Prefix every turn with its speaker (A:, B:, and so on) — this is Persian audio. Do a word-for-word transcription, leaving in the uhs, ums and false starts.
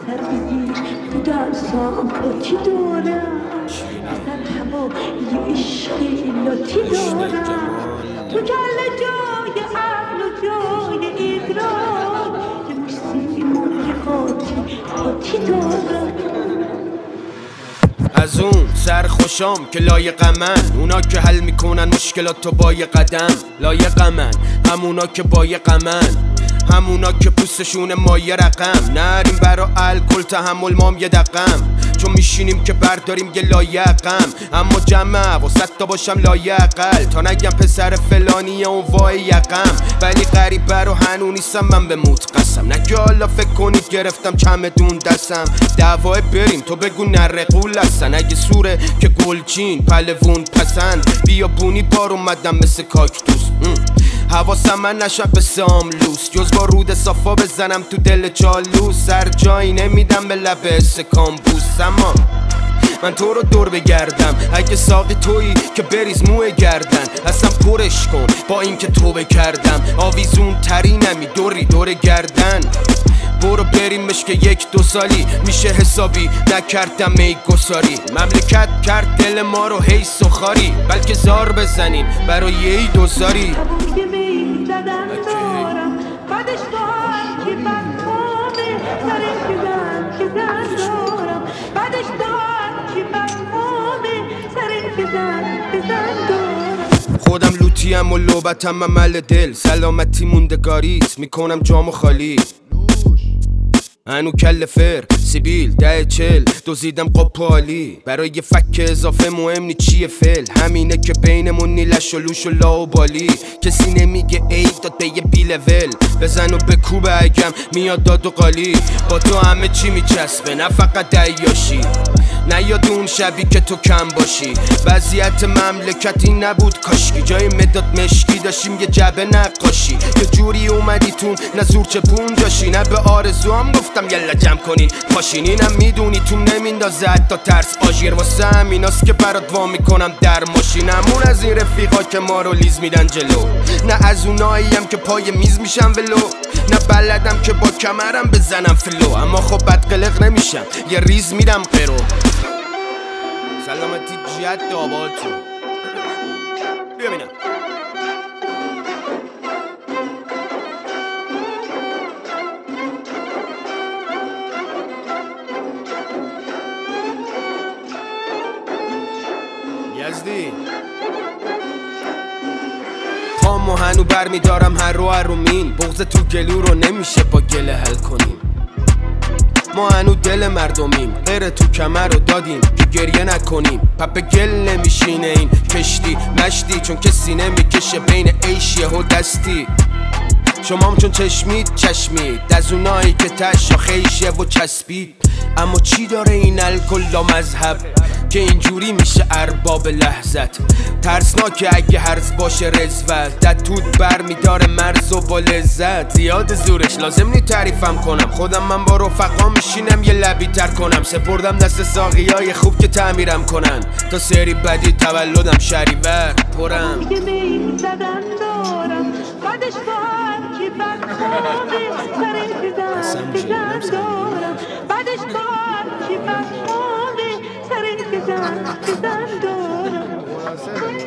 A: سر بگیر تو دستام پاتی دارم سر هوا یه عشقی لاتی دارم تو کل جای عقل و جای ادراک یه موسیقی مرقاتی پاتی دارم
B: از اون سرخوشام که لایقمن اونا که حل میکنن مشکلاتو با یه قدم لایقمن همونا که با یه غمن همونا که پوستشون مایه رقم نریم برا الکل تحمل مام یه دقم چون میشینیم که برداریم یه لایقم اما جمع واسط تا باشم لایقل تا نگم پسر فلانیه اون وای یقم ولی غریبه رو هنو نیستم من به موت قسم نگه حالا فکر کنید گرفتم چمدون دستم دعوای بریم تو بگو نره قول هستن اگه سوره که گلچین پلوون پسند بیابونی بار اومدم مثل کاکتوس حواسم من نشد به ساملوس جز با رود صفا بزنم تو دل چالوس سر جایی نمیدم به لب استکان بوس اما من تو رو دور بگردم اگه ساقی تویی که بریز موه گردن اصلا پرش کن با این که توبه کردم آویزون ترینمی دوری دور گردن برو بریمش که یک دو سالی میشه حسابی نکردم ای گساری مملکت کرد دل ما رو هی سخاری بلکه زار بزنیم برای ای دوزاری
A: بعدش دارم که بخوابه سرش بزن که زن دارم بعدش دارم که بخوابه سرش بزن بزن دارم
B: خودم لوتیم و لوبتم عمل دل سلامتی موندگاریت میکنم جامو خالی هنو کل فر سیبیل ده چل دوزیدم قپالی برای یه فک اضافه مهم نی چیه فل همینه که بینمون نی لش و لوش و لا و بالی کسی نمیگه ای داد به یه بی لول بزن و بکوبه اگم میاد داد و قالی با تو همه چی میچسبه نه فقط دیاشی نه یاد اون شبی که تو کم باشی وضعیت مملکت این نبود کاشکی جای مداد مشکی داشتیم یه جبه نقاشی یه جوری اومدی تون نه زور چه پونجاشی نه به آرزوام گفتم یلا جمع کنین پاشین اینم میدونی تو نمیندازه حتی ترس آژیر واسه همیناست که برات وا میکنم در ماشینمون از این رفیقا که ما رو لیز میدن جلو نه از اوناییم که پای میز میشم ولو نه بلدم که با کمرم بزنم فلو اما خب بد قلق نمیشم یه ریز میرم قرو سلامتی جد آبادتون بیا بینم یزدی پامو هنو بر میدارم هر رو هر رو مین بغض تو گلو رو نمیشه با گله حل کنیم ما هنو دل مردمیم غیر تو کمر رو دادیم که گریه نکنیم پپ گل نمیشینه این کشتی مشتی چون کسی نمیکشه بین عیشیه و دستی شمام چون چشمید چشمید از اونایی که تش خیشه و چسبید اما چی داره این الکل لا مذهب که اینجوری میشه ارباب لحظت ترسناکه اگه هرز باشه رزوت دد تود بر میداره مرز و با لذت زیاد زورش لازم نی تعریفم کنم خودم من با رفقا میشینم یه لبی تر کنم سپردم دست ساقی های خوب که تعمیرم کنن تا سری بدی تولدم شهریور پرم
A: یه میل زدن دارم بعدش با هر کی بخوابه سرش بزن بزن دارم بعدش با هر کی بخوابه سرش بزن بزن دارم